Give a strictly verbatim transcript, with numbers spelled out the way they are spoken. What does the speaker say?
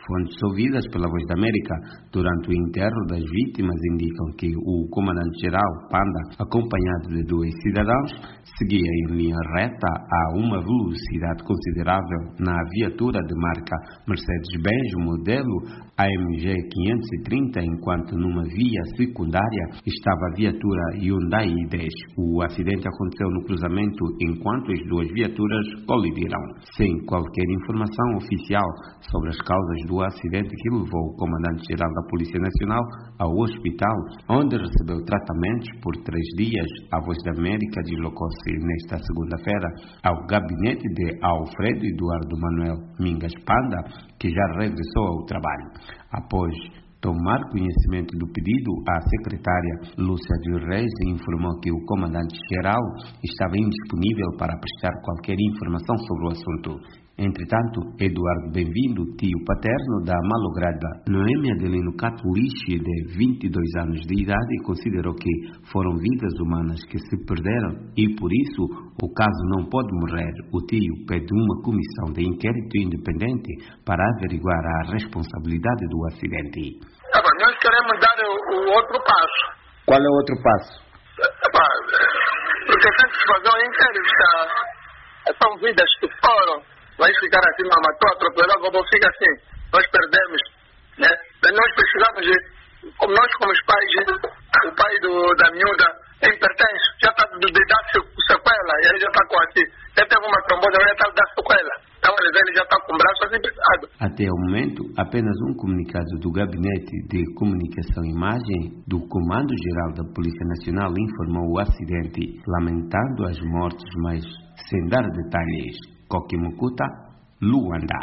Fontes ouvidas pela Voz da América durante o enterro das vítimas indicam que o comandante-geral Panda, acompanhado de dois cidadãos, seguia em linha reta a uma velocidade considerável na viatura de marca Mercedes-Benz modelo A M G quinhentos e trinta, enquanto numa via secundária estava a viatura Hyundai i dez. O acidente aconteceu no cruzamento enquanto as duas viaturas colidiram. Sem qualquer informação oficial sobre as causas do acidente que levou o comandante-geral da Polícia Nacional ao hospital, onde recebeu tratamentos por três dias, a Voz da América deslocou-se nesta segunda-feira ao gabinete de Alfredo Eduardo Manuel Mingas Panda, que já regressou ao trabalho. Após tomar conhecimento do pedido, a secretária Lúcia de Reis informou que o comandante-geral estava indisponível para prestar qualquer informação sobre o assunto. Entretanto, Eduardo Bem-vindo, tio paterno da malograda Noêmia Adelino Catuliche, de vinte e dois anos de idade, considerou que foram vidas humanas que se perderam e, por isso, o caso não pode morrer. O tio pede uma comissão de inquérito independente para averiguar a responsabilidade do acidente. Epá, nós queremos dar o, o outro passo. Qual é o outro passo? Epá, porque tem que se fazer um inquérito. São vidas que foram. Vai ficar assim, não matou, atropelou, como fica assim. Nós perdemos, né? Nós precisamos de, como nós como os pais, o pai do, da miúda, ele pertence, já está de dar sequela, e ele já está com assim, já teve uma trombose, já está da sequela. Então ele já está com o braço assim pesado. Até o momento, apenas um comunicado do Gabinete de Comunicação e Imagem do Comando-Geral da Polícia Nacional informou o acidente, lamentando as mortes, mas sem dar detalhes. Kokimukuta, Luanda.